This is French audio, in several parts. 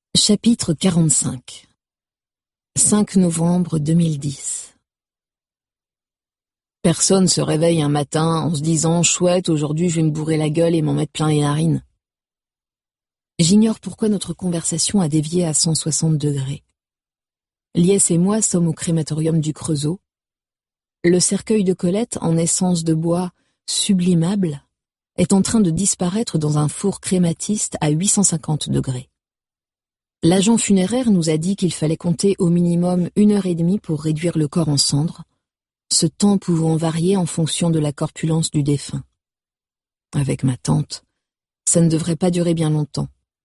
Chapitre 45 5 novembre 2010. Personne se réveille un matin en se disant « Chouette, aujourd'hui je vais me bourrer la gueule et m'en mettre plein les narines ». J'ignore pourquoi notre conversation a dévié à 160 degrés. Liès et moi sommes au crématorium du Creusot. Le cercueil de Colette, en essence de bois sublimable, est en train de disparaître dans un four crématiste à 850 degrés. L'agent funéraire nous a dit qu'il fallait compter au minimum 1h30 pour réduire le corps en cendres, ce temps pouvant varier en fonction de la corpulence du défunt. Avec ma tante, ça ne devrait pas durer bien longtemps.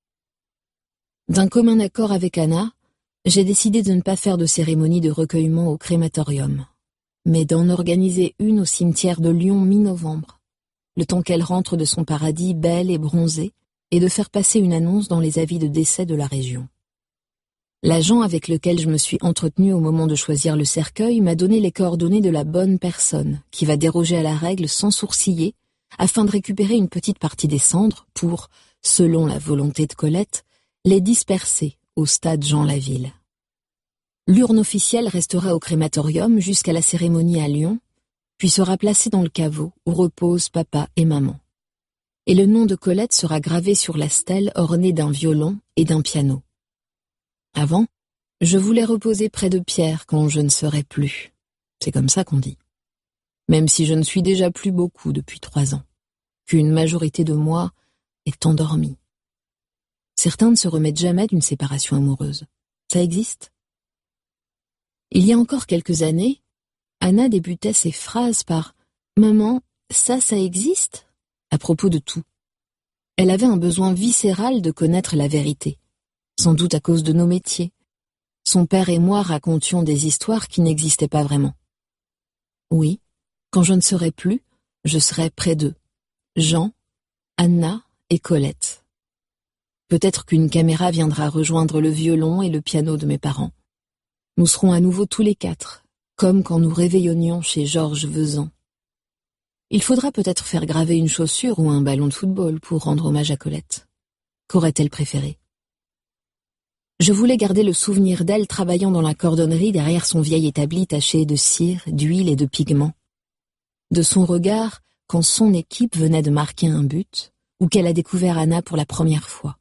D'un commun accord avec Anna, j'ai décidé de ne pas faire de cérémonie de recueillement au crématorium, mais d'en organiser une au cimetière de Lyon mi-novembre, le temps qu'elle rentre de son paradis belle et bronzée, et de faire passer une annonce dans les avis de décès de la région. L'agent avec lequel je me suis entretenue au moment de choisir le cercueil m'a donné les coordonnées de la bonne personne qui va déroger à la règle sans sourciller afin de récupérer une petite partie des cendres pour, selon la volonté de Colette, les disperser au stade Jean Laville. L'urne officielle restera au crématorium jusqu'à la cérémonie à Lyon, puis sera placée dans le caveau où reposent papa et maman. Et le nom de Colette sera gravé sur la stèle ornée d'un violon et d'un piano. Avant, je voulais reposer près de Pierre quand je ne serai plus. C'est comme ça qu'on dit. Même si je ne suis déjà plus beaucoup depuis 3 ans, qu'une majorité de moi est endormie. Certains ne se remettent jamais d'une séparation amoureuse. Ça existe? Il y a encore quelques années, Anna débutait ses phrases par « Maman, ça existe ?» à propos de tout. Elle avait un besoin viscéral de connaître la vérité, sans doute à cause de nos métiers. Son père et moi racontions des histoires qui n'existaient pas vraiment. Oui, quand je ne serai plus, je serai près d'eux. Jean, Anna et Colette. Peut-être qu'une caméra viendra rejoindre le violon et le piano de mes parents. Nous serons à nouveau tous les 4, comme quand nous réveillonnions chez Georges Vezan. Il faudra peut-être faire graver une chaussure ou un ballon de football pour rendre hommage à Colette. Qu'aurait-elle préféré? Je voulais garder le souvenir d'elle travaillant dans la cordonnerie derrière son vieil établi taché de cire, d'huile et de pigments. De son regard quand son équipe venait de marquer un but ou qu'elle a découvert Anna pour la première fois.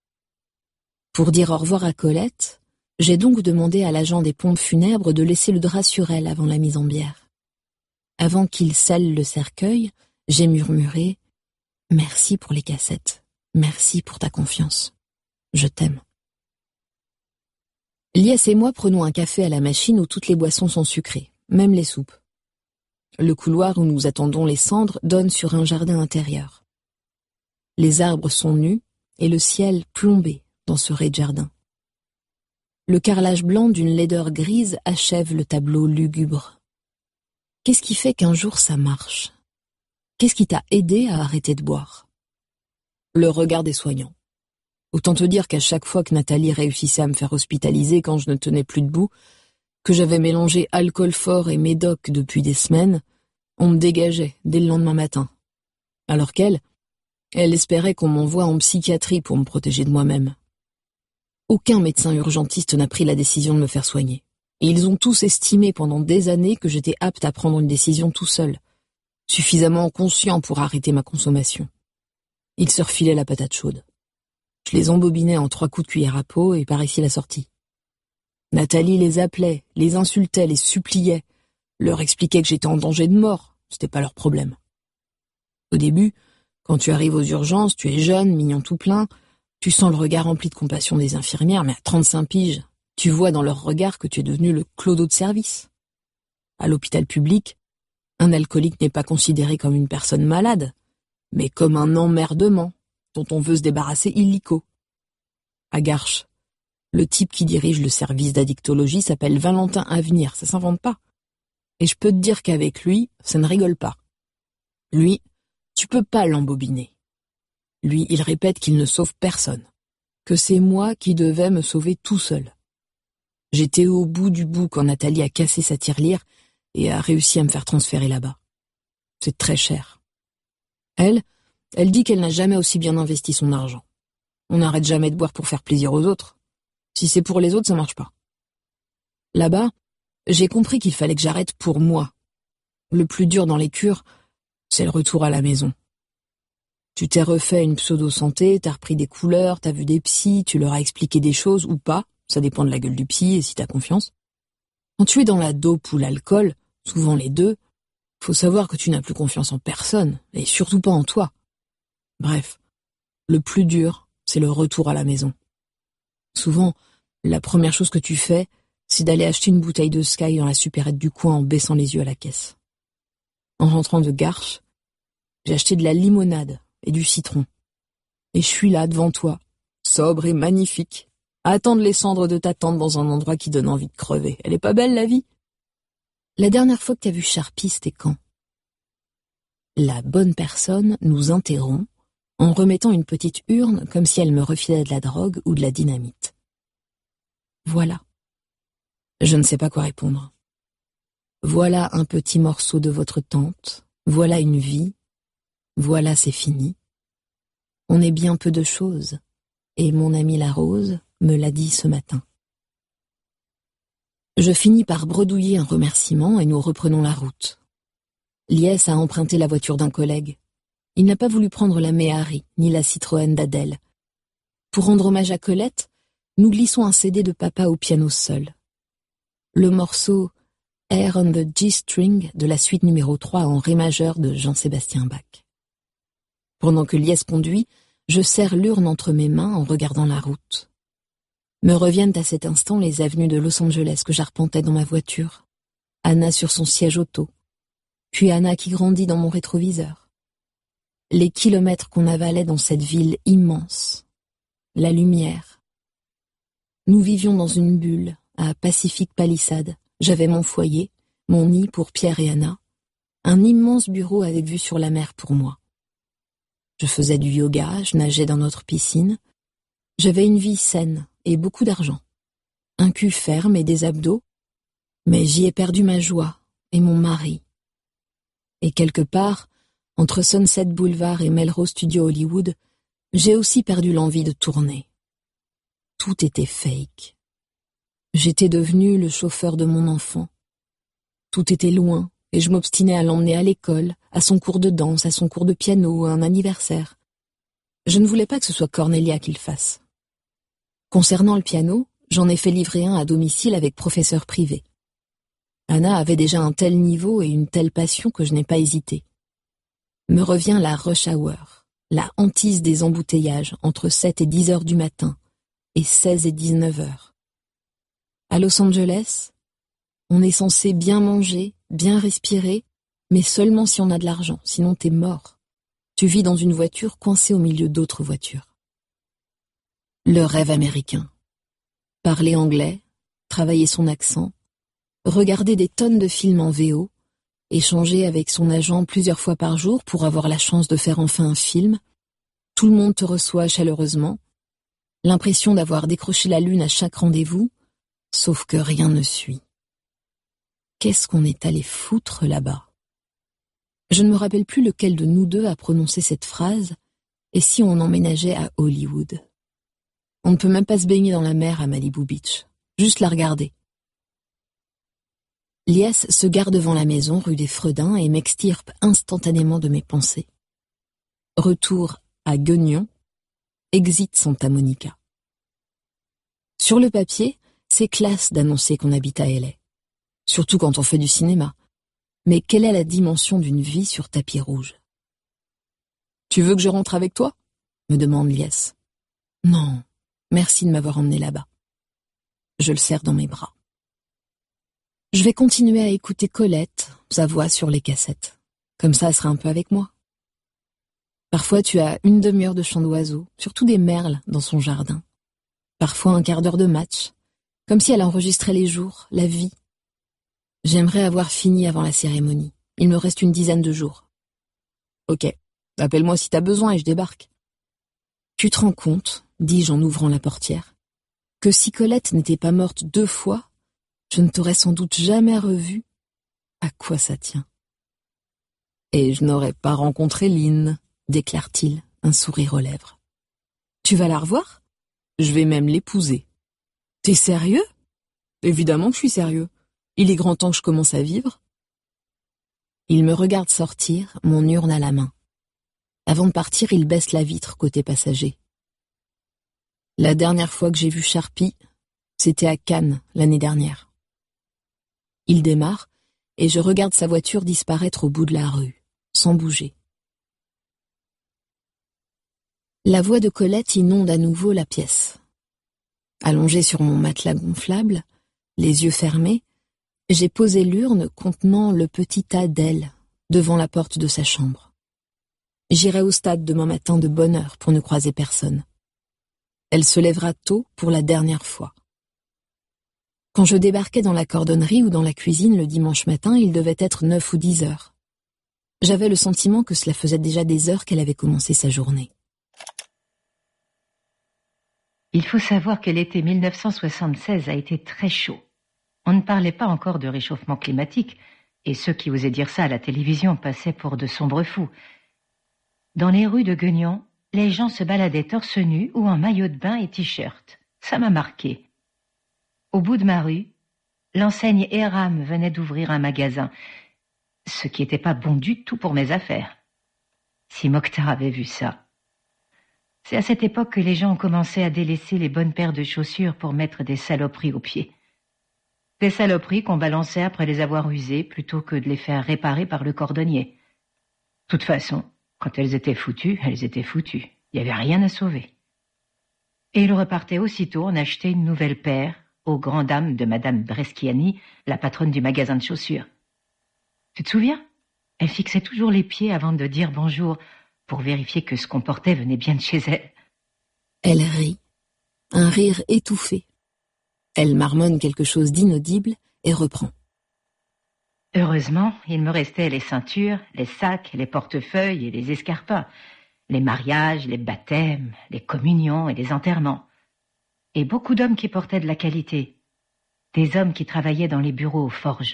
Pour dire au revoir à Colette, j'ai donc demandé à l'agent des pompes funèbres de laisser le drap sur elle avant la mise en bière. Avant qu'il scelle le cercueil, j'ai murmuré « Merci pour les cassettes, merci pour ta confiance, je t'aime ». Liès et moi prenons un café à la machine où toutes les boissons sont sucrées, même les soupes. Le couloir où nous attendons les cendres donne sur un jardin intérieur. Les arbres sont nus et le ciel plombé dans ce rez-de-jardin. Le carrelage blanc d'une laideur grise achève le tableau lugubre. Qu'est-ce qui fait qu'un jour ça marche? Qu'est-ce qui t'a aidé à arrêter de boire? Le regard des soignants. Autant te dire qu'à chaque fois que Nathalie réussissait à me faire hospitaliser quand je ne tenais plus debout, que j'avais mélangé alcool fort et médoc depuis des semaines, on me dégageait dès le lendemain matin. Alors qu'elle espérait qu'on m'envoie en psychiatrie pour me protéger de moi-même. Aucun médecin urgentiste n'a pris la décision de me faire soigner. Et ils ont tous estimé pendant des années que j'étais apte à prendre une décision tout seul, suffisamment conscient pour arrêter ma consommation. Ils se refilaient la patate chaude. Je les embobinais en 3 coups de cuillère à peau et par ici la sortie. Nathalie les appelait, les insultait, les suppliait, leur expliquait que j'étais en danger de mort, c'était pas leur problème. Au début, quand tu arrives aux urgences, tu es jeune, mignon tout plein, tu sens le regard rempli de compassion des infirmières, mais à 35 piges, tu vois dans leur regard que tu es devenu le clodo de service. À l'hôpital public, un alcoolique n'est pas considéré comme une personne malade, mais comme un emmerdement dont on veut se débarrasser illico. À Garches, le type qui dirige le service d'addictologie s'appelle Valentin Avenir, ça s'invente pas. Et je peux te dire qu'avec lui, ça ne rigole pas. Lui, tu peux pas l'embobiner. Lui, il répète qu'il ne sauve personne, que c'est moi qui devais me sauver tout seul. J'étais au bout du bout quand Nathalie a cassé sa tirelire et a réussi à me faire transférer là-bas. C'est très cher. Elle dit qu'elle n'a jamais aussi bien investi son argent. On n'arrête jamais de boire pour faire plaisir aux autres. Si c'est pour les autres, ça marche pas. Là-bas, j'ai compris qu'il fallait que j'arrête pour moi. Le plus dur dans les cures, c'est le retour à la maison. Tu t'es refait une pseudo-santé, t'as repris des couleurs, t'as vu des psys, tu leur as expliqué des choses ou pas, ça dépend de la gueule du psy et si t'as confiance. Quand tu es dans la dope ou l'alcool, souvent les deux, faut savoir que tu n'as plus confiance en personne, et surtout pas en toi. Bref, le plus dur, c'est le retour à la maison. Souvent, la première chose que tu fais, c'est d'aller acheter une bouteille de Sky dans la supérette du coin en baissant les yeux à la caisse. En rentrant de Garches, j'ai acheté de la limonade et du citron. Et je suis là devant toi, sobre et magnifique, à attendre les cendres de ta tante dans un endroit qui donne envie de crever. Elle est pas belle, la vie? La dernière fois que t'as vu Charpie, c'était quand? La bonne personne nous interrompt en remettant une petite urne comme si elle me refilait de la drogue ou de la dynamite. Voilà. Je ne sais pas quoi répondre. Voilà un petit morceau de votre tante, voilà une vie, voilà c'est fini. On est bien peu de choses, et mon amie la Rose me l'a dit ce matin. Je finis par bredouiller un remerciement et nous reprenons la route. Liès a emprunté la voiture d'un collègue. Il n'a pas voulu prendre la Méhari, ni la Citroën d'Adèle. Pour rendre hommage à Colette, nous glissons un CD de papa au piano seul. Le morceau Air on the G-string de la suite numéro 3 en ré majeur de Jean-Sébastien Bach. Pendant que Liès conduit, je serre l'urne entre mes mains en regardant la route. Me reviennent à cet instant les avenues de Los Angeles que j'arpentais dans ma voiture. Anna sur son siège auto. Puis Anna qui grandit dans mon rétroviseur. Les kilomètres qu'on avalait dans cette ville immense. La lumière. Nous vivions dans une bulle, à Pacific Palisades. J'avais mon foyer, mon nid pour Pierre et Anna, un immense bureau avec vue sur la mer pour moi. Je faisais du yoga, je nageais dans notre piscine. J'avais une vie saine et beaucoup d'argent. Un cul ferme et des abdos, mais j'y ai perdu ma joie et mon mari. Et quelque part, entre Sunset Boulevard et Melrose Studio Hollywood, j'ai aussi perdu l'envie de tourner. Tout était fake. J'étais devenu le chauffeur de mon enfant. Tout était loin, et je m'obstinais à l'emmener à l'école, à son cours de danse, à son cours de piano, à un anniversaire. Je ne voulais pas que ce soit Cornelia qui le fasse. Concernant le piano, j'en ai fait livrer un à domicile avec professeur privé. Anna avait déjà un tel niveau et une telle passion que je n'ai pas hésité. Me revient la rush hour, la hantise des embouteillages entre 7 et 10 heures du matin et 16 et 19 heures. À Los Angeles, on est censé bien manger, bien respirer, mais seulement si on a de l'argent, sinon t'es mort. Tu vis dans une voiture coincée au milieu d'autres voitures. Le rêve américain. Parler anglais, travailler son accent, regarder des tonnes de films en VO, échanger avec son agent plusieurs fois par jour pour avoir la chance de faire enfin un film. Tout le monde te reçoit chaleureusement. L'impression d'avoir décroché la lune à chaque rendez-vous, sauf que rien ne suit. Qu'est-ce qu'on est allé foutre là-bas? Je ne me rappelle plus lequel de nous deux a prononcé cette phrase, et si on emménageait à Hollywood. On ne peut même pas se baigner dans la mer à Malibu Beach, juste la regarder. Liès se gare devant la maison rue des Fredins et m'extirpe instantanément de mes pensées. Retour à Guignon, exit Santa Monica. Sur le papier, c'est classe d'annoncer qu'on habite à LA. Surtout quand on fait du cinéma. Mais quelle est la dimension d'une vie sur tapis rouge? Tu veux que je rentre avec toi? Me demande Liès. Non, merci de m'avoir emmené là-bas. Je le serre dans mes bras. Je vais continuer à écouter Colette, sa voix sur les cassettes. Comme ça, elle sera un peu avec moi. Parfois, tu as une demi-heure de chant d'oiseaux, surtout des merles dans son jardin. Parfois, un quart d'heure de match, comme si elle enregistrait les jours, la vie. J'aimerais avoir fini avant la cérémonie. Il me reste une dizaine de jours. Ok, appelle-moi si t'as besoin et je débarque. Tu te rends compte, dis-je en ouvrant la portière, que si Colette n'était pas morte 2 fois, je ne t'aurais sans doute jamais revue. À quoi ça tient? Et je n'aurais pas rencontré Lynn, déclare-t-il, un sourire aux lèvres. Tu vas la revoir? Je vais même l'épouser. T'es sérieux? Évidemment que je suis sérieux. Il est grand temps que je commence à vivre. Il me regarde sortir, mon urne à la main. Avant de partir, il baisse la vitre côté passager. La dernière fois que j'ai vu Sharpie, c'était à Cannes, l'année dernière. Il démarre, et je regarde sa voiture disparaître au bout de la rue, sans bouger. La voix de Colette inonde à nouveau la pièce. Allongée sur mon matelas gonflable, les yeux fermés, j'ai posé l'urne contenant le petit tas d'ailes devant la porte de sa chambre. J'irai au stade demain matin de bonne heure pour ne croiser personne. Elle se lèvera tôt pour la dernière fois. Quand je débarquais dans la cordonnerie ou dans la cuisine le dimanche matin, il devait être 9 ou 10 heures. J'avais le sentiment que cela faisait déjà des heures qu'elle avait commencé sa journée. Il faut savoir que l'été 1976 a été très chaud. On ne parlait pas encore de réchauffement climatique, et ceux qui osaient dire ça à la télévision passaient pour de sombres fous. Dans les rues de Guignon, les gens se baladaient torse nu ou en maillot de bain et t-shirt. Ça m'a marqué. Au bout de ma rue, l'enseigne Eram venait d'ouvrir un magasin, ce qui n'était pas bon du tout pour mes affaires. Si Mokhtar avait vu ça. C'est à cette époque que les gens ont commencé à délaisser les bonnes paires de chaussures pour mettre des saloperies aux pieds. Des saloperies qu'on balançait après les avoir usées plutôt que de les faire réparer par le cordonnier. De toute façon, quand elles étaient foutues, elles étaient foutues. Il n'y avait rien à sauver. Et il repartait aussitôt en acheter une nouvelle paire aux grandes dames de Madame Breschiani, la patronne du magasin de chaussures. Tu te souviens? Elle fixait toujours les pieds avant de dire bonjour pour vérifier que ce qu'on portait venait bien de chez elle. Elle rit, un rire étouffé. Elle marmonne quelque chose d'inaudible et reprend. Heureusement, il me restait les ceintures, les sacs, les portefeuilles et les escarpins, les mariages, les baptêmes, les communions et les enterrements. Et beaucoup d'hommes qui portaient de la qualité, des hommes qui travaillaient dans les bureaux aux forges.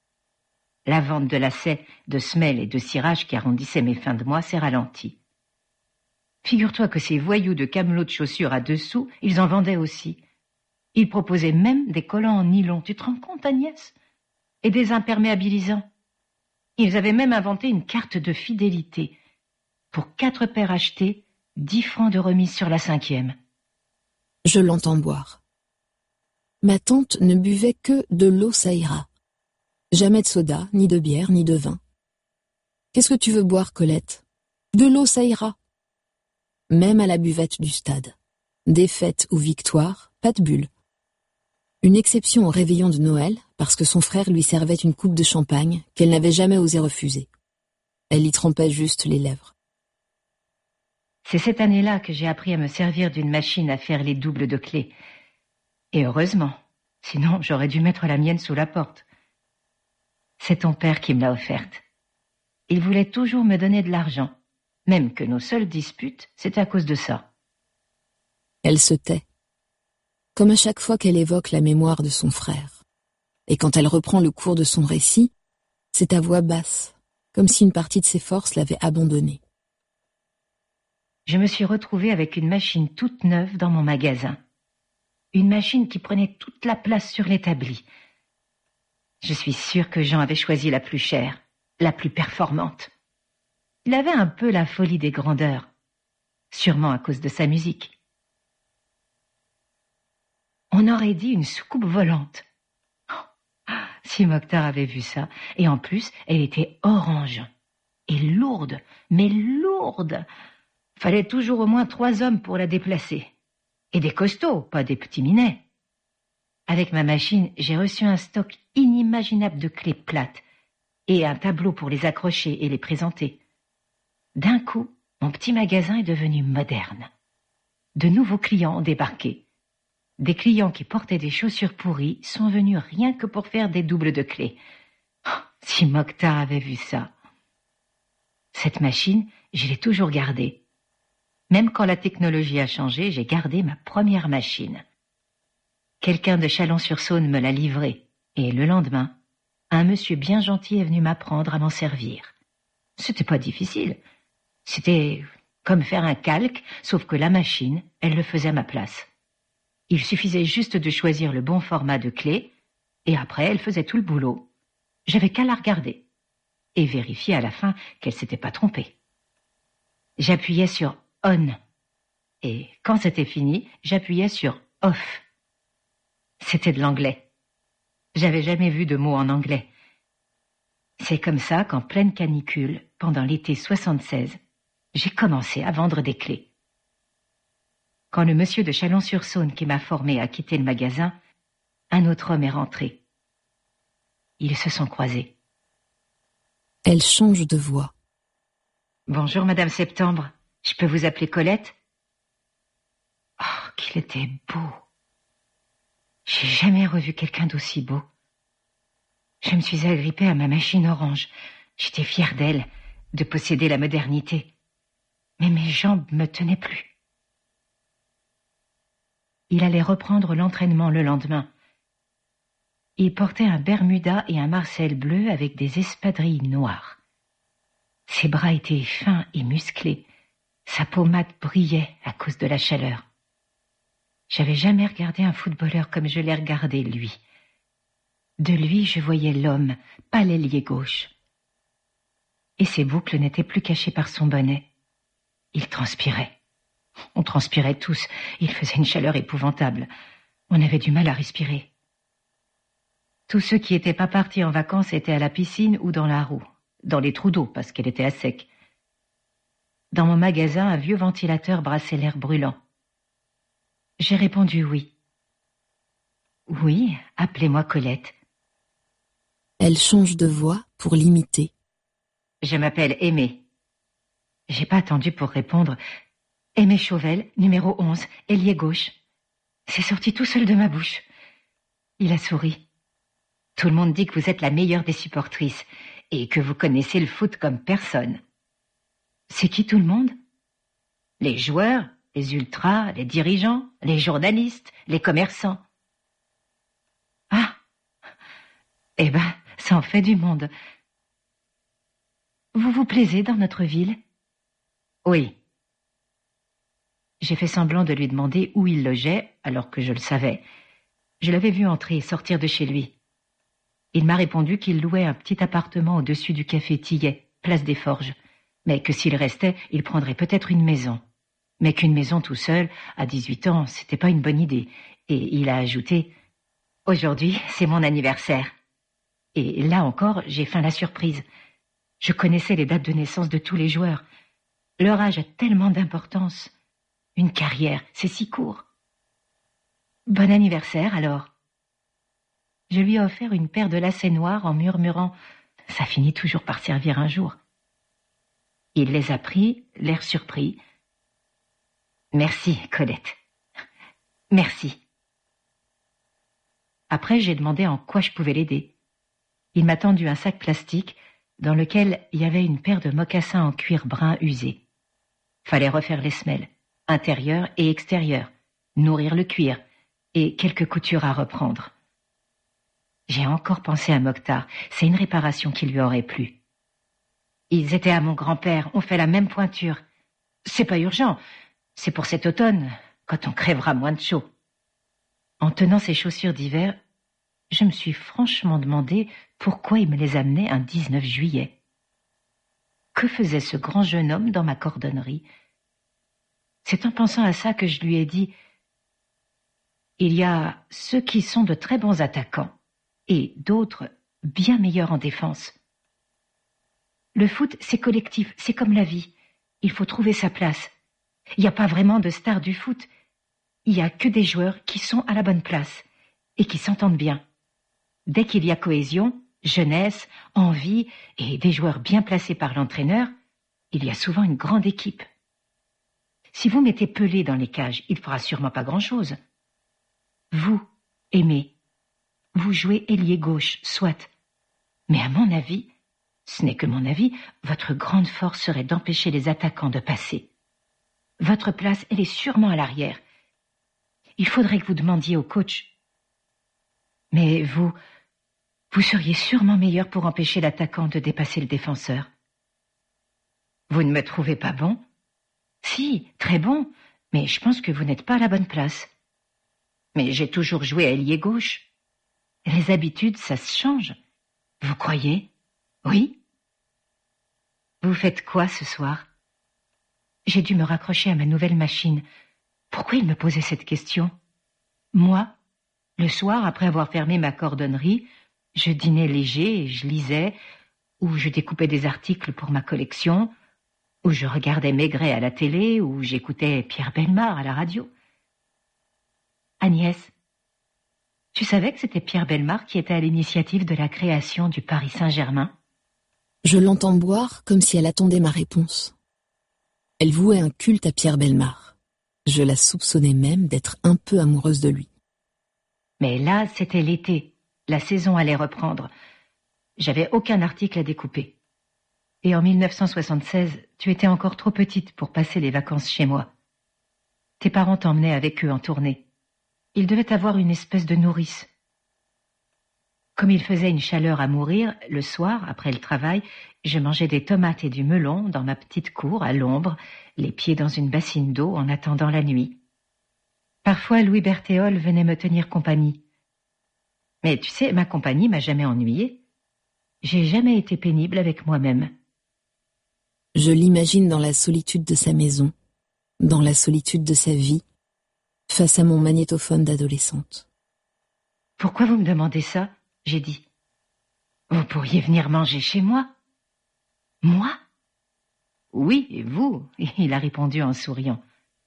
La vente de lacets, de semelles et de cirage qui arrondissait mes fins de mois s'est ralentie. Figure-toi que ces voyous de camelots de chaussures à 2 sous, ils en vendaient aussi. Ils proposaient même des collants en nylon, tu te rends compte, Agnès? Et des imperméabilisants. Ils avaient même inventé une carte de fidélité. Pour 4 paires achetées, 10 francs de remise sur la 5e. Je l'entends boire. Ma tante ne buvait que de l'eau Saïra. Jamais de soda, ni de bière, ni de vin. Qu'est-ce que tu veux boire, Colette? De l'eau Saïra. Même à la buvette du stade. Défaite ou victoire, pas de bulle. Une exception au réveillon de Noël, parce que son frère lui servait une coupe de champagne qu'elle n'avait jamais osé refuser. Elle y trempait juste les lèvres. C'est cette année-là que j'ai appris à me servir d'une machine à faire les doubles de clés. Et heureusement, sinon j'aurais dû mettre la mienne sous la porte. C'est ton père qui me l'a offerte. Il voulait toujours me donner de l'argent, même que nos seules disputes, c'est à cause de ça. Elle se tait, comme à chaque fois qu'elle évoque la mémoire de son frère. Et quand elle reprend le cours de son récit, c'est à voix basse, comme si une partie de ses forces l'avait abandonnée. Je me suis retrouvée avec une machine toute neuve dans mon magasin. Une machine qui prenait toute la place sur l'établi. Je suis sûre que Jean avait choisi la plus chère, la plus performante. Il avait un peu la folie des grandeurs, sûrement à cause de sa musique. On aurait dit une soucoupe volante. Oh, si Mokhtar avait vu ça. Et en plus, elle était orange. Et lourde, mais lourde. Fallait toujours au moins 3 hommes pour la déplacer. Et des costauds, pas des petits minets. Avec ma machine, j'ai reçu un stock inimaginable de clés plates et un tableau pour les accrocher et les présenter. D'un coup, mon petit magasin est devenu moderne. De nouveaux clients ont débarqué. Des clients qui portaient des chaussures pourries sont venus rien que pour faire des doubles de clés. Oh, si Mokhtar avait vu ça. Cette machine, je l'ai toujours gardée. Même quand la technologie a changé, j'ai gardé ma première machine. Quelqu'un de Chalon-sur-Saône me l'a livrée, et le lendemain, un monsieur bien gentil est venu m'apprendre à m'en servir. C'était pas difficile. C'était comme faire un calque, sauf que la machine, elle le faisait à ma place. Il suffisait juste de choisir le bon format de clé, et après, elle faisait tout le boulot. J'avais qu'à la regarder, et vérifier à la fin qu'elle s'était pas trompée. J'appuyais sur « on », et quand c'était fini, j'appuyais sur « off ». C'était de l'anglais. J'avais jamais vu de mot en anglais. C'est comme ça qu'en pleine canicule, pendant l'été 76, j'ai commencé à vendre des clés. Quand le monsieur de Chalon-sur-Saône qui m'a formé a quitté le magasin, un autre homme est rentré. Ils se sont croisés. Elle change de voix. Bonjour, Madame Septembre. Je peux vous appeler Colette? Oh, qu'il était beau. J'ai jamais revu quelqu'un d'aussi beau. Je me suis agrippée à ma machine orange. J'étais fière d'elle, de posséder la modernité. Mais mes jambes me tenaient plus. Il allait reprendre l'entraînement le lendemain. Il portait un bermuda et un marcel bleu avec des espadrilles noires. Ses bras étaient fins et musclés. Sa pommade brillait à cause de la chaleur. J'avais jamais regardé un footballeur comme je l'ai regardé, lui. De lui, je voyais l'homme, pas l'ailier gauche. Et ses boucles n'étaient plus cachées par son bonnet. Il transpirait. On transpirait tous. Il faisait une chaleur épouvantable. On avait du mal à respirer. Tous ceux qui n'étaient pas partis en vacances étaient à la piscine ou dans la roue, dans les trous d'eau parce qu'elle était à sec. Dans mon magasin, un vieux ventilateur brassait l'air brûlant. J'ai répondu oui. Oui, appelez-moi Colette. Elle change de voix pour l'imiter. Je m'appelle Aimée. J'ai pas attendu pour répondre. Aimée Chauvel, numéro 11, ailier gauche. C'est sorti tout seul de ma bouche. Il a souri. Tout le monde dit que vous êtes la meilleure des supportrices et que vous connaissez le foot comme personne. C'est qui tout le monde? Les joueurs, les ultras, les dirigeants, les journalistes, les commerçants. Ah! Eh ben, ça en fait du monde. Vous vous plaisez dans notre ville? Oui. J'ai fait semblant de lui demander où il logeait, alors que je le savais. Je l'avais vu entrer et sortir de chez lui. Il m'a répondu qu'il louait un petit appartement au-dessus du café Tillet, place des Forges, mais que s'il restait, il prendrait peut-être une maison. Mais qu'une maison tout seul, à 18 ans, c'était pas une bonne idée. Et il a ajouté « Aujourd'hui, c'est mon anniversaire. » Et là encore, j'ai feint la surprise. Je connaissais les dates de naissance de tous les joueurs. Leur âge a tellement d'importance. Une carrière, c'est si court. Bon anniversaire, alors. Je lui ai offert une paire de lacets noirs en murmurant « Ça finit toujours par servir un jour. » Il les a pris, l'air surpris. « Merci, Colette. Merci. » Après, j'ai demandé en quoi je pouvais l'aider. Il m'a tendu un sac plastique dans lequel il y avait une paire de mocassins en cuir brun usé. Fallait refaire les semelles, intérieures et extérieures, nourrir le cuir et quelques coutures à reprendre. J'ai encore pensé à Mokhtar, c'est une réparation qui lui aurait plu. Ils étaient à mon grand-père, on fait la même pointure. C'est pas urgent, c'est pour cet automne, quand on crèvera moins de chaud. En tenant ces chaussures d'hiver, je me suis franchement demandé pourquoi il me les amenait un 19 juillet. Que faisait ce grand jeune homme dans ma cordonnerie? C'est en pensant à ça que je lui ai dit « Il y a ceux qui sont de très bons attaquants et d'autres bien meilleurs en défense. Le foot, c'est collectif, c'est comme la vie. Il faut trouver sa place. Il n'y a pas vraiment de stars du foot. Il n'y a que des joueurs qui sont à la bonne place et qui s'entendent bien. Dès qu'il y a cohésion, jeunesse, envie et des joueurs bien placés par l'entraîneur, il y a souvent une grande équipe. Si vous mettez Pelé dans les cages, il ne fera sûrement pas grand-chose. Vous, Aimée, vous jouez ailier gauche, soit. Mais à mon avis, ce n'est que mon avis, votre grande force serait d'empêcher les attaquants de passer. Votre place, elle est sûrement à l'arrière. Il faudrait que vous demandiez au coach. Mais vous seriez sûrement meilleur pour empêcher l'attaquant de dépasser le défenseur. Vous ne me trouvez pas bon? Si, très bon, mais je pense que vous n'êtes pas à la bonne place. Mais j'ai toujours joué ailier gauche. Les habitudes, ça se change. Vous croyez? Oui. Vous faites quoi ce soir? J'ai dû me raccrocher à ma nouvelle machine. Pourquoi il me posait cette question? Moi, le soir, après avoir fermé ma cordonnerie, je dînais léger, je lisais, ou je découpais des articles pour ma collection, ou je regardais Maigret à la télé, ou j'écoutais Pierre Bellemare à la radio. Agnès, tu savais que c'était Pierre Bellemare qui était à l'initiative de la création du Paris Saint-Germain? Je l'entends boire comme si elle attendait ma réponse. Elle vouait un culte à Pierre Bellemare. Je la soupçonnais même d'être un peu amoureuse de lui. Mais là, c'était l'été. La saison allait reprendre. J'avais aucun article à découper. Et en 1976, tu étais encore trop petite pour passer les vacances chez moi. Tes parents t'emmenaient avec eux en tournée. Ils devaient avoir une espèce de nourrice. Comme il faisait une chaleur à mourir, le soir, après le travail, je mangeais des tomates et du melon dans ma petite cour, à l'ombre, les pieds dans une bassine d'eau en attendant la nuit. Parfois, Louis Berthéol venait me tenir compagnie. Mais tu sais, ma compagnie m'a jamais ennuyée. J'ai jamais été pénible avec moi-même. Je l'imagine dans la solitude de sa maison, dans la solitude de sa vie, face à mon magnétophone d'adolescente. Pourquoi vous me demandez ça? J'ai dit. Vous pourriez venir manger chez moi. Moi? Oui, et vous, il a répondu en souriant.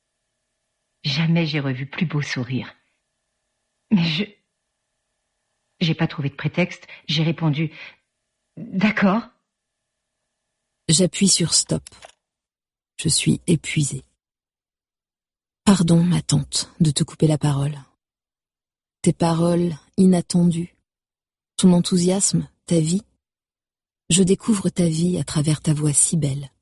Jamais j'ai revu plus beau sourire. Mais j'ai pas trouvé de prétexte, j'ai répondu « D'accord ». J'appuie sur stop. Je suis épuisée. Pardon, ma tante, de te couper la parole. Tes paroles inattendues, ton enthousiasme, ta vie. Je découvre ta vie à travers ta voix si belle.